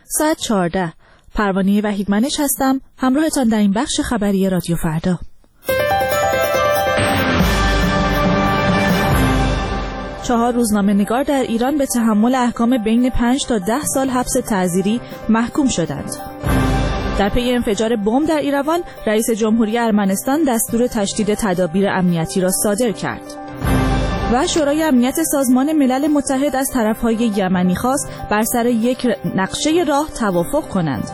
ساعت 14. پروانه وحیدمنش هستم، همراهتان در این بخش خبری رادیو فردا. 4 روزنامه‌نگار در ایران به تحمل احکام بین 5 تا 10 سال حبس تعزیری محکوم شدند. در پی انفجار بمب در ایروان، رئیس جمهوری ارمنستان دستور تشدید تدابیر امنیتی را صادر کرد. و شورای امنیت سازمان ملل متحد از طرفهای یمنی خواست بر سر یک نقشه راه توافق کنند.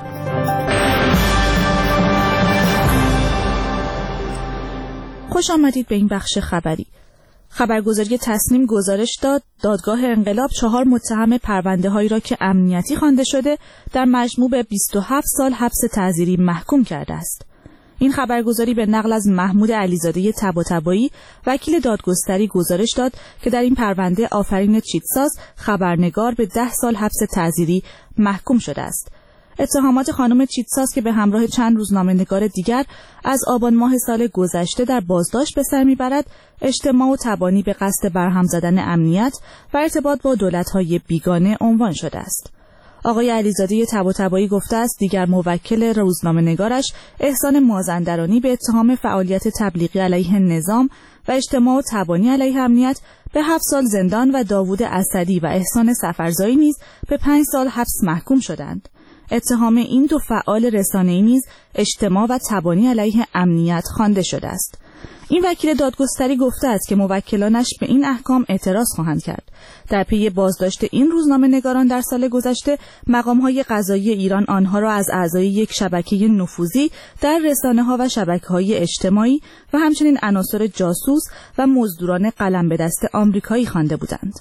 خوش آمدید به این بخش خبری. خبرگزاری تصنیم گزارش داد دادگاه انقلاب 4 متهم پرونده‌هایی را که امنیتی خوانده شده در مجموع به 27 سال حبس تعزیری محکوم کرده است. این خبرگزاری به نقل از محمود علیزاده طباطبایی وکیل دادگستری گزارش داد که در این پرونده آفرین چیتساز خبرنگار به 10 سال حبس تعزیری محکوم شده است. اتهامات خانم چیتساز که به همراه چند روزنامه‌نگار دیگر از آبان ماه سال گذشته در بازداشت به سر میبرد، اجتماع و تبانی به قصد برهم زدن امنیت و ارتباط با دولت‌های بیگانه عنوان شده است. آقای علیزاده طباطبایی گفته است دیگر موکل روزنامه‌نگارش احسان مازندرانی به اتهام فعالیت تبلیغی علیه نظام و اجتماع و تبانی علیه امنیت به 7 سال زندان و داوود اسدی و احسان سفرزایی نیز به 5 سال حبس محکوم شدند. اتهام این دو فعال رسانه‌ای نیز اجتماع و تبانی علیه امنیت خوانده شده است. این وکیل دادگستری گفته است که موکلانش به این احکام اعتراض خواهند کرد. در پی بازداشت این روزنامه‌نگاران در سال گذشته، مقام‌های قضایی ایران آنها را از اعضای یک شبکه نفوذی در رسانه‌ها و شبکه‌های اجتماعی و همچنین عناصر جاسوس و مزدوران قلم به دست آمریکایی خوانده بودند.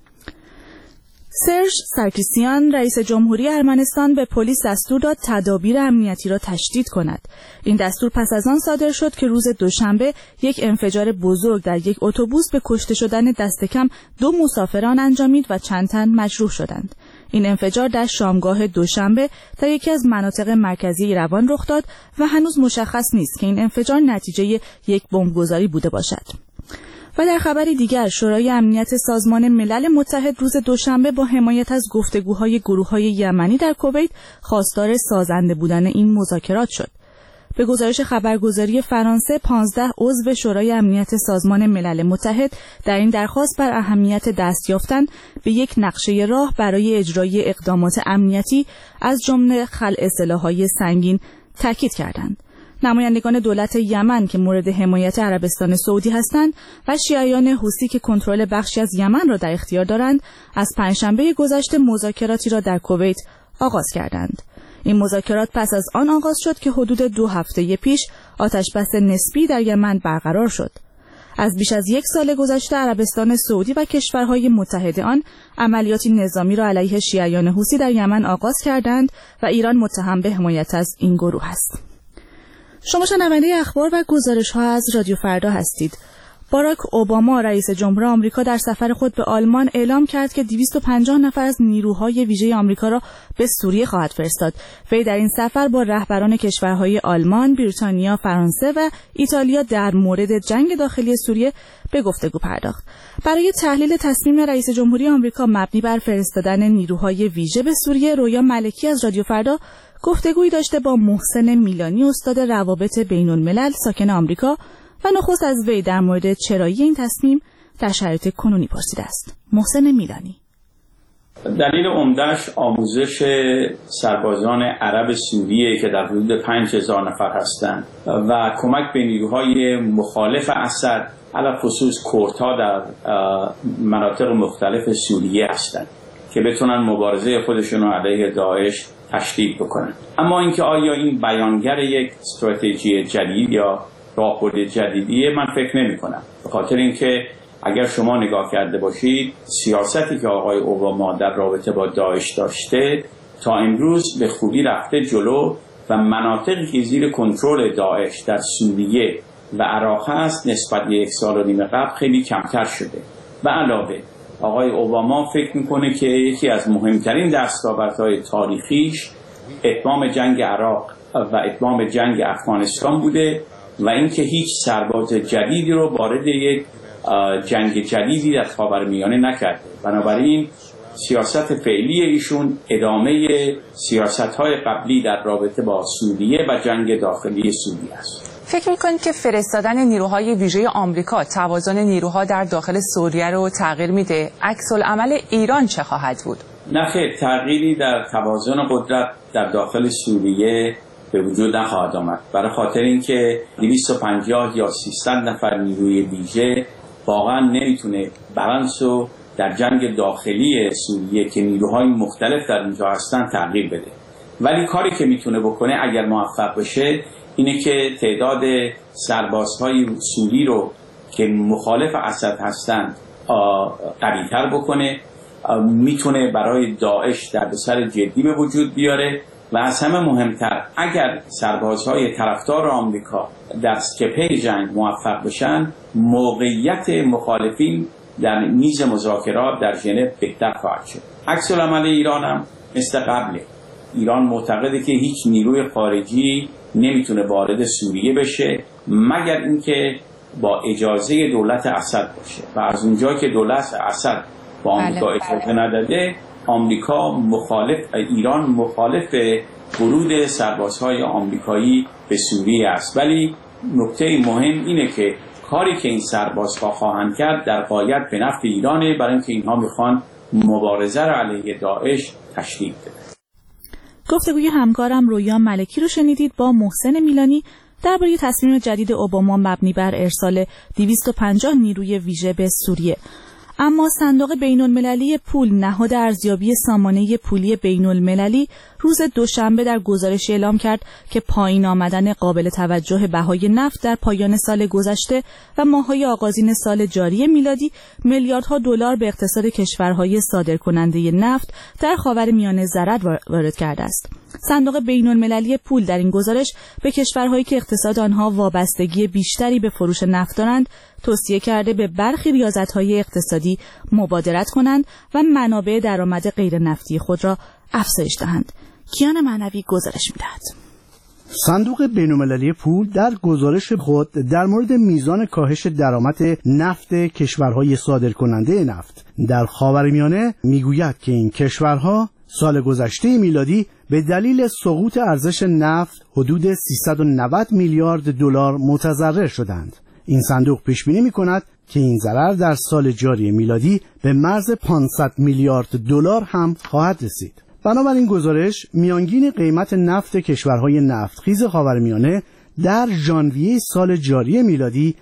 سرژ سارکیسیان رئیس جمهوری ارمنستان به پلیس دستور داد تدابیر امنیتی را تشدید کند. این دستور پس از آن صادر شد که روز دوشنبه یک انفجار بزرگ در یک اتوبوس به کشته شدن دست کم 2 مسافران انجامید و چند تن مجروح شدند. این انفجار در شامگاه دوشنبه در یکی از مناطق مرکزی ایروان رخ داد و هنوز مشخص نیست که این انفجار نتیجه یک بمبگذاری بوده باشد. و در خبری دیگر، شورای امنیت سازمان ملل متحد روز دوشنبه با حمایت از گفتگوهای گروه‌های یمنی در کویت خواستار سازنده بودن این مذاکرات شد. به گزارش خبرگزاری فرانسه، 15 عضو شورای امنیت سازمان ملل متحد در این درخواست بر اهمیت دست یافتن به یک نقشه راه برای اجرای اقدامات امنیتی از جمله خلع سلاح‌های سنگین تاکید کردند. نمایندگان دولت یمن که مورد حمایت عربستان سعودی هستند و شیعیان حوثی که کنترل بخشی از یمن را در اختیار دارند، از پنجشنبه گذشته مذاکراتی را در کویت آغاز کردند. این مذاکرات پس از آن آغاز شد که حدود 2 هفته پیش آتشبس نسبی در یمن برقرار شد. از بیش از 1 سال گذشته عربستان سعودی و کشورهای متحد آن عملیاتی نظامی را علیه شیعیان حوثی در یمن آغاز کردند و ایران متهم به حمایت از این گروه است. شما شنونده اخبار و گزارش‌ها از رادیو فردا هستید. باراک اوباما رئیس جمهور آمریکا در سفر خود به آلمان اعلام کرد که 250 نفر از نیروهای ویژه آمریکا را به سوریه خواهد فرستاد. وی در این سفر با رهبران کشورهای آلمان، بریتانیا، فرانسه و ایتالیا در مورد جنگ داخلی سوریه به گفتگو پرداخت. برای تحلیل تصمیم رئیس جمهوری آمریکا مبنی بر فرستادن نیروهای ویژه به سوریه، رویا ملکی از رادیو فردا گفتگویی داشته با محسن میلانی، استاد روابط بین‌الملل ساکن آمریکا، و نخست از وی در مورد چرایی این تصمیم در شرایط کنونی پرسیده است. محسن میلانی: دلیل عمده‌اش آموزش سربازان عرب سوریه که در حدود 5000 نفر هستند و کمک به نیروهای مخالف اسد، علاوه خصوص کردها در مناطق مختلف سوریه هستند که بتونن مبارزه خودشون رو علیه داعش تشدید بکنن. اما اینکه آیا این بیانگر یک استراتژی جدید یا راهبرد جدیدیه، من فکر نمی‌کنم. به خاطر اینکه اگر شما نگاه کرده باشید، سیاستی که آقای اوباما در رابطه با داعش داشته تا امروز به خوبی رفته جلو و مناطقی که زیر کنترل داعش در سوریه و عراق هست نسبت به 1.5 سال قبل خیلی کمتر شده. و علاوه آقای اوباما فکر میکنه که یکی از مهمترین دستاوردهای تاریخیش اتمام جنگ عراق و اتمام جنگ افغانستان بوده و اینکه هیچ سرباز جدیدی رو وارد یک جنگ جدیدی در خاورمیانه نکرده. بنابراین سیاست فعلی ایشون ادامه سیاست‌های قبلی در رابطه با سوریه و جنگ داخلی سوریه است. فکر می‌کنید که فرستادن نیروهای ویژه آمریکا توازن نیروها در داخل سوریه رو تغییر میده؟ عکس‌العمل ایران چه خواهد بود؟ نه خیر، تغییری در توازن قدرت در داخل سوریه به وجود نخواهد آمد، برای خاطر اینکه 250 یا 300 نفر نیروی ویژه واقعا نمیتونه بالانس رو در جنگ داخلی سوریه که نیروهای مختلف در اونجا هستن تغییر بده. ولی کاری که میتونه بکنه اگر موفق بشه اینه که تعداد سربازهای سوری رو که مخالف اسد هستند قوی‌تر بکنه، میتونه برای داعش دردسر جدی به وجود بیاره و از همه مهمتر اگر سربازهای طرفدار آمریکا در سکپه جنگ موفق بشن، موقعیت مخالفین در میز مذاکرات در ژنو بهتر خواهد شد. عکس العمل ایران هم مثل قبله. ایران معتقده که هیچ نیروی خارجی نمیتونه وارد سوریه بشه مگر اینکه با اجازه دولت اسد باشه و از اونجا که دولت اسد با آمریکا اجازه نداده، ایران مخالف ورود سربازهای آمریکایی به سوریه است. ولی نکته مهم اینه که کاری که این سربازها خواهند کرد در غایت به نفع ایرانه، برای اینکه اینها میخوان مبارزه را علیه داعش تشدید بده. گفتگوی همکارم رویان ملکی رو شنیدید با محسن میلانی درباره تصمیم جدید اوباما مبنی بر ارسال 250 نیروی ویژه به سوریه. اما صندوق بین‌المللی پول، نهاد ارزیابی سامانه پولی بین‌المللی، روز دوشنبه در گزارش اعلام کرد که پایین آمدن قابل توجه بهای نفت در پایان سال گذشته و ماه‌های آغازین سال جاری میلادی میلیاردها دلار به اقتصاد کشورهای صادرکننده نفت در خاورمیانه ضرر وارد کرده است. صندوق بین‌المللی پول در این گزارش به کشورهایی که اقتصاد آنها وابستگی بیشتری به فروش نفت دارند توصیه کرده به برخی ریاضت‌های اقتصادی مبادرت کنند و منابع درآمد غیر نفتی خود را افزایش دهند. کیان معنوی گزارش می‌دهد. صندوق بین‌المللی پول در گزارش خود در مورد میزان کاهش درآمد نفت کشورهای صادرکننده نفت در خاورمیانه میگوید که این کشورها سال گذشته میلادی به دلیل سقوط ارزش نفت حدود 390 میلیارد دلار متضرر شدند. این صندوق پیش بینی می‌کند که این ضرر در سال جاری میلادی به مرز 500 میلیارد دلار هم خواهد رسید. بنابراین گزارش میانگین قیمت نفت کشورهای نفتخیز خاورمیانه در ژانویه سال جاری میلادی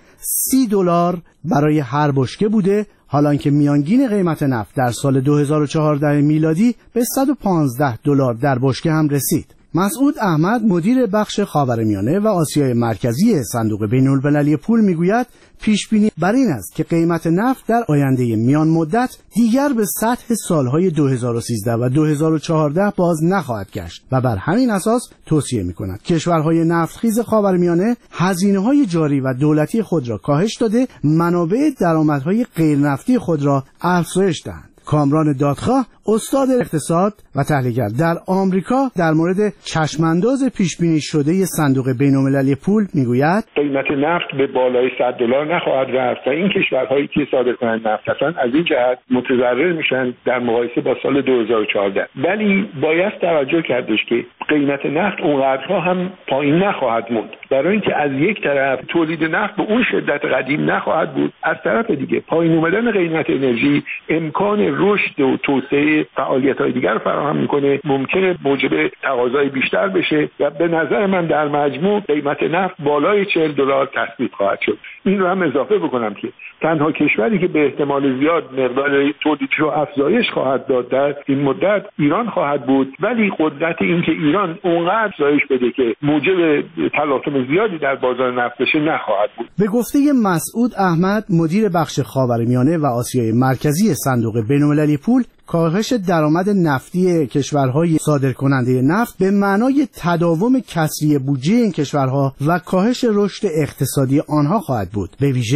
$30 برای هر بشکه بوده، حالانکه میانگین قیمت نفت در سال 2014 میلادی به $115 در بشکه هم رسید. مسعود احمد مدیر بخش خاورمیانه و آسیای مرکزی صندوق بین‌المللی پول میگوید پیشبینی بر این است که قیمت نفت در آینده میان مدت دیگر به سطح سالهای 2013 و 2014 باز نخواهد گشت و بر همین اساس توصیه میکند کشورهای نفتخیز خاورمیانه هزینه‌های جاری و دولتی خود را کاهش داده، منابع درآمدهای غیر نفتی خود را افزایش دهند. کامران دادخواه، استاد اقتصاد و تحلیلگر در آمریکا، در مورد چشمانداز پیشبینی شده صندوق بین‌المللی پول میگوید قیمت نفت به بالای $100 نخواهد رفت و این کشورهایی که صادرکننده نفت هستند از این جهت متضرر میشن در مقایسه با سال 2014. ولی باید توجه کردش که قیمت نفت اونقدرها هم پایین نخواهد موند، برای اینکه از یک طرف تولید نفت به اون شدت قدیم نخواهد بود، از طرف دیگه پایین اومدن قیمت انرژی امکان رشد و توسعه فعالیت‌های دیگر رو فراهم می‌کنه، ممکنه موجب تقاضای بیشتر بشه و به نظر من در مجموع قیمت نفت بالای $40 تثبیت خواهد شد. این رو هم اضافه بکنم که تنها کشوری که به احتمال زیاد مقدار تولیدش رو افزایش خواهد داد در این مدت ایران خواهد بود، ولی قدرت این که ایران اونقدر افزایش بده که موجب تلاطم زیادی در بازار نفت بشه نخواهد بود. به گفته مسعود احمد مدیر بخش خاورمیانه و آسیای مرکزی صندوق بین‌المللی پول، کاهش درآمد نفتی کشورهای صادرکننده نفت به معنای تداوم کسری بودجه این کشورها و کاهش رشد اقتصادی آنها خواهد بود، به ویژه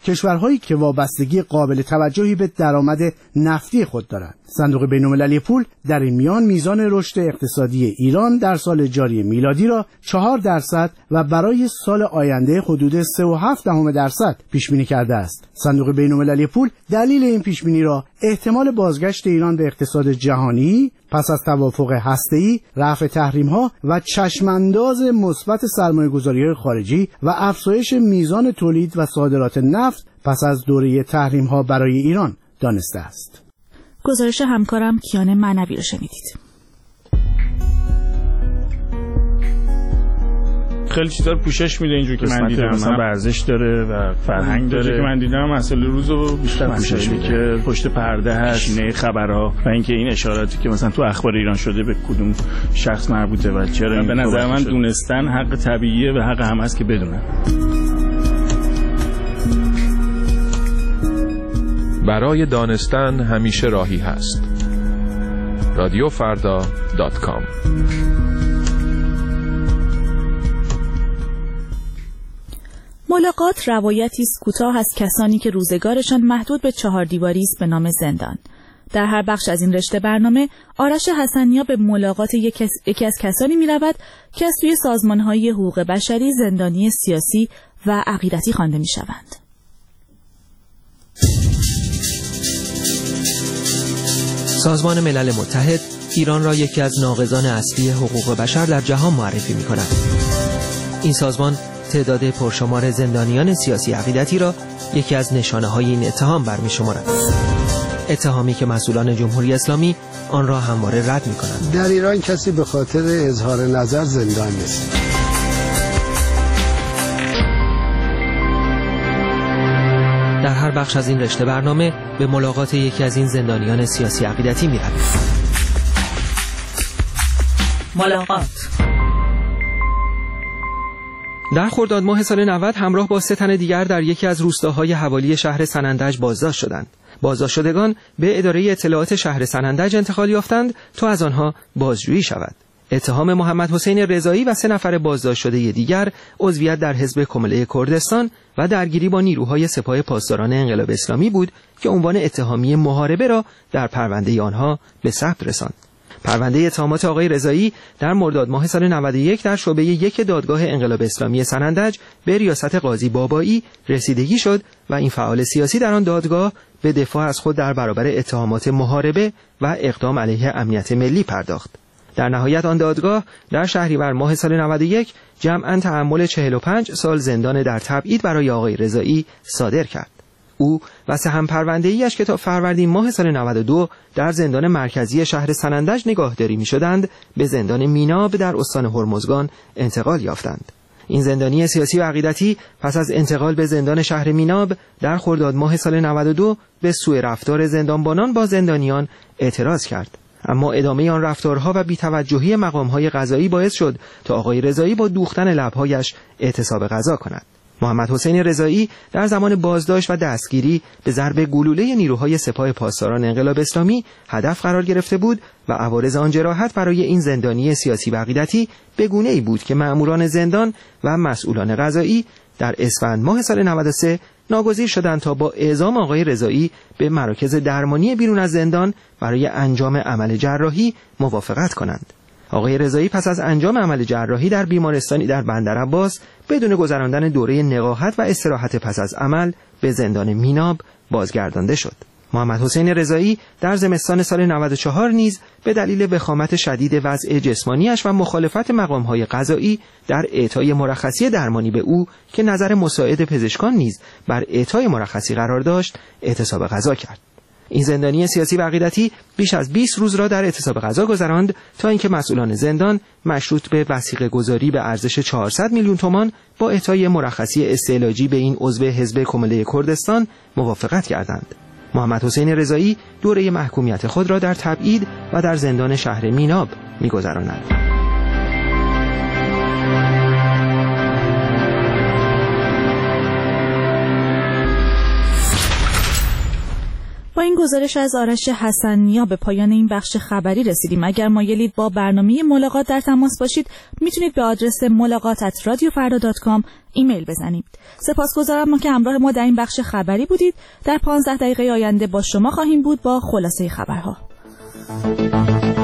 کشورهایی که وابستگی قابل توجهی به درآمد نفتی خود دارند. صندوق بین‌المللی پول در این میان میزان رشد اقتصادی ایران در سال جاری میلادی را 4% و برای سال آینده حدود 3.7% پیش بینی کرده است. صندوق بین‌المللی پول دلیل این پیش بینی را احتمال بازگشت ایران به اقتصاد جهانی پس از توافق هسته‌ای، رفع تحریم‌ها و چشمانداز مثبت سرمایه‌گذاری‌های خارجی و افزایش میزان تولید و صادرات نفت پس از دوره تحریم‌ها برای ایران دانسته است. گزارش همکارم کیان معنوی رو شنیدید. خیلی چیزا رو پوشش میده اینجوری که من دیدم، مثلا ورزش داره و فرهنگ داره که من دیدم، مسئله روزو بیشتر پوشش میده که پشت پرده هست، نه خبرها و اینکه این اشاراتی که مثلا تو اخبار ایران شده به کدوم شخص مربوطه و چرا. به نظر من دونستن حق طبیعیه و حق هم هست که بدونن. برای دانستن همیشه راهی هست. radiofarda.com. ملاقات روایتی است کوتاه از کسانی که روزگارشان محدود به 4 دیواری است به نام زندان. در هر بخش از این رشته برنامه آرش حسنیا به ملاقات یکی از کسانی می‌رود که از توی سازمان‌های حقوق بشری زندانی سیاسی و عقیدتی خوانده می‌شوند. سازمان ملل متحد ایران را یکی از ناقضان اصلی حقوق بشر در جهان معرفی می‌کند. این سازمان تعداد پرشمار زندانیان سیاسی عقیدتی را یکی از نشانه‌های این اتهام برمی‌شمارد. اتهامی که مسئولان جمهوری اسلامی آن را همواره رد می‌کنند. در ایران کسی به خاطر اظهار نظر زندان نیست. در هر بخش از این رشته برنامه به ملاقات یکی از این زندانیان سیاسی عقیدتی می‌رویم. ملاقات. در خرداد ماه سال 90 همراه با 3 تن دیگر در یکی از روستاهای حوالی شهر سنندج بازداشت شدند. بازداشت شدگان به اداره اطلاعات شهر سنندج انتقال یافتند تا از آنها بازجویی شود. اتهام محمد حسین رضایی و 3 نفر بازداشت شده دیگر عضویت در حزب کمله کردستان و درگیری با نیروهای سپاه پاسداران انقلاب اسلامی بود که عنوان اتهامی محاربه را در پرونده آنها به ثبت رساند. پرونده اتهامات آقای رضایی در مرداد ماه سال 91 در شعبه 1 دادگاه انقلاب اسلامی سنندج به ریاست قاضی بابایی رسیدگی شد و این فعال سیاسی در آن دادگاه به دفاع از خود در برابر اتهامات محاربه و اقدام علیه امنیت ملی پرداخت. در نهایت آن دادگاه در شهریور ماه سال 91 جمعاً تحمل 45 سال زندان در تبعید برای آقای رضایی صادر کرد. او و 3 همپرونده‌ای‌اش که تا فروردین ماه سال 92 در زندان مرکزی شهر سنندج نگاهداری می‌شدند به زندان میناب در استان هرمزگان انتقال یافتند. این زندانی سیاسی و عقیدتی پس از انتقال به زندان شهر میناب در خرداد ماه سال 92 به سوء رفتار زندانبانان با زندانیان اعتراض کرد. اما ادامه آن رفتارها و بی‌توجهی مقام‌های قضایی باعث شد تا آقای رضایی با دوختن لب‌هایش اعتصاب غذا کند. محمد حسین رضایی در زمان بازداشت و دستگیری به ضرب گلوله نیروهای سپاه پاسداران انقلاب اسلامی هدف قرار گرفته بود و عوارض آن جراحت برای این زندانی سیاسی و عقیدتی به گونه‌ای بود که مأموران زندان و مسئولان قضایی در اسفند ماه سال 93 ناگزیر شدند تا با اعزام آقای رضایی به مراکز درمانی بیرون از زندان برای انجام عمل جراحی موافقت کنند. آقای رضایی پس از انجام عمل جراحی در بیمارستانی در بندرعباس بدون گذراندن دوره نقاهت و استراحت پس از عمل به زندان میناب بازگردانده شد. محمد حسین رضایی در زمستان سال 94 نیز به دلیل وخامت شدید وضع جسمانیش و مخالفت مقام‌های قضایی در اعطای مرخصی درمانی به او که نظر مساعد پزشکان نیز بر اعطای مرخصی قرار داشت اعتصاب غذا کرد. این زندانی سیاسی و عقیدتی بیش از 20 روز را در اعتصاب غذا گذراند تا اینکه مسئولان زندان مشروط به وثیقه گذاری به ارزش 400 میلیون تومان با اعطای مرخصی استعلاجی به این عضو حزب کمله کردستان موافقت کردند. محمد حسین رضایی دوره محکومیت خود را در تبعید و در زندان شهر میناب می‌گذراند. با این گزارش از آرش حسن‌نیا به پایان این بخش خبری رسیدیم. اگر مایلید با برنامه ملاقات در تماس باشید میتونید به آدرس ملاقات@radiofarda.com ایمیل بزنید. سپاسگزارم که همراه ما در این بخش خبری بودید. در 15 دقیقه آینده با شما خواهیم بود با خلاصه خبرها.